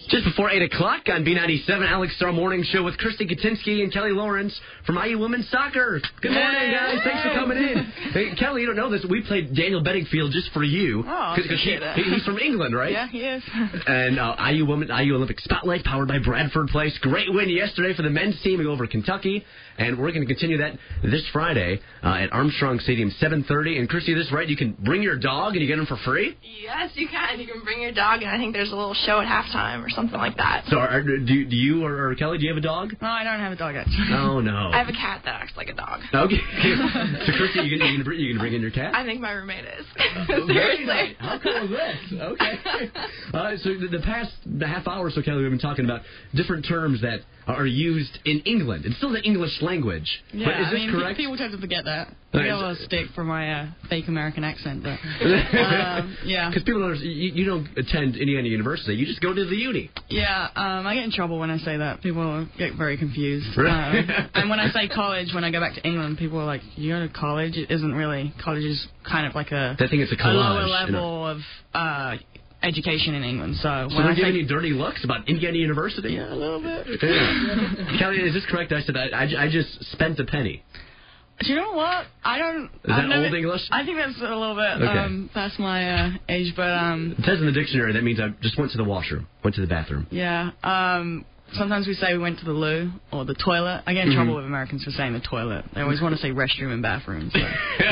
Just before 8 o'clock on B97, Alex Star Morning Show with Christy Katinsky and Kelly Lawrence from IU Women's Soccer. Good morning, guys. Thanks for coming in. Hey, Kelly, you don't know this. We played Daniel Bedingfield just for you. Oh, he's from England, right? Yeah, he is. And IU Olympic Spotlight, powered by Bradford Place. Great win yesterday for the men's team over Kentucky. And we're going to continue that this Friday at Armstrong Stadium, 7:30. And Christy, this is right. You can bring your dog and you get him for free? Yes, you can. You can bring your dog, and I think there's a little show at halftime or something like that. So do you or Kelly, do you have a dog? No, I don't have a dog, actually. Oh, no. I have a cat that acts like a dog. Okay. So, Christy, you can bring in your cat? I think my roommate is. Seriously. How cool is this? Okay. So the past half hour or so, Kelly, we've been talking about different terms that are used in England. It's still the English language. Yeah, but is this correct? People tend to forget that. I get a little stick for my fake American accent, but yeah. Because people don't, you don't attend Indiana University. You just go to the uni. Yeah, I get in trouble when I say that. People get very confused. And when I say college, when I go back to England, people are like, you go to college? It isn't really. College is kind of like a lower level of education in England. So don't give any dirty looks about Indiana University? Yeah, a little bit. Yeah. Kelly, is this correct? I said I just spent a penny. Do you know what? I don't... Is that Old English? I think that's a little bit past my age, but... It says in the dictionary that means I just went to the washroom, went to the bathroom. Yeah. Sometimes we say we went to the loo or the toilet. I get in trouble with Americans for saying the toilet. They always want to say restroom and bathroom. So.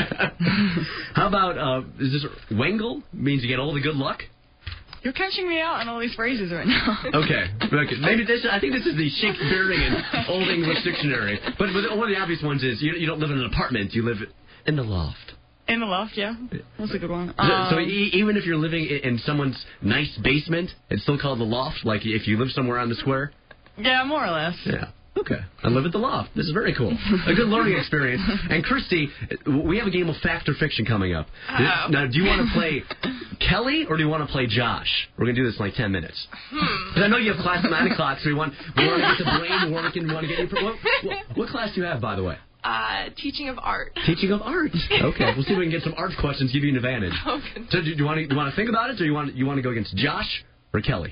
How about, is this Wangle? Means you get all the good luck? You're catching me out on all these phrases right now. Okay. Maybe I think this is the Shakespearean Old English dictionary. But one of the obvious ones is you don't live in an apartment. You live in the loft. In the loft, yeah. That's a good one. So even if you're living in someone's nice basement, it's still called the loft? Like if you live somewhere on the square? Yeah, more or less. Yeah. Okay. I live at the loft. This is very cool. A good learning experience. And Christy, we have a game of fact or fiction coming up. Now, do you want to play Kelly or do you want to play Josh? We're going to do this in like 10 minutes. Because I know you have class at 9 o'clock, so we want to get the brain working. We want to get you. What class do you have, by the way? Teaching of art. Teaching of art. Okay. We'll see if we can get some art questions, give you an advantage. Okay. So do you want to think about it, or you want to go against Josh or Kelly?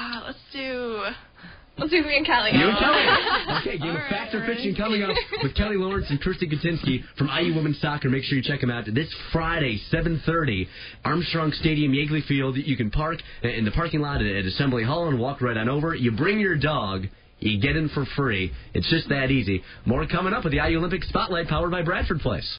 Let's do me and Kelly. You and Kelly. Okay, game of fact or fiction coming up with Kelly Lawrence and Christy Katinsky from IU Women's Soccer. Make sure you check them out this Friday, 7:30, Armstrong Stadium, Yeagley Field. You can park in the parking lot at Assembly Hall and walk right on over. You bring your dog. You get in for free. It's just that easy. More coming up with the IU Olympic Spotlight powered by Bradford Place.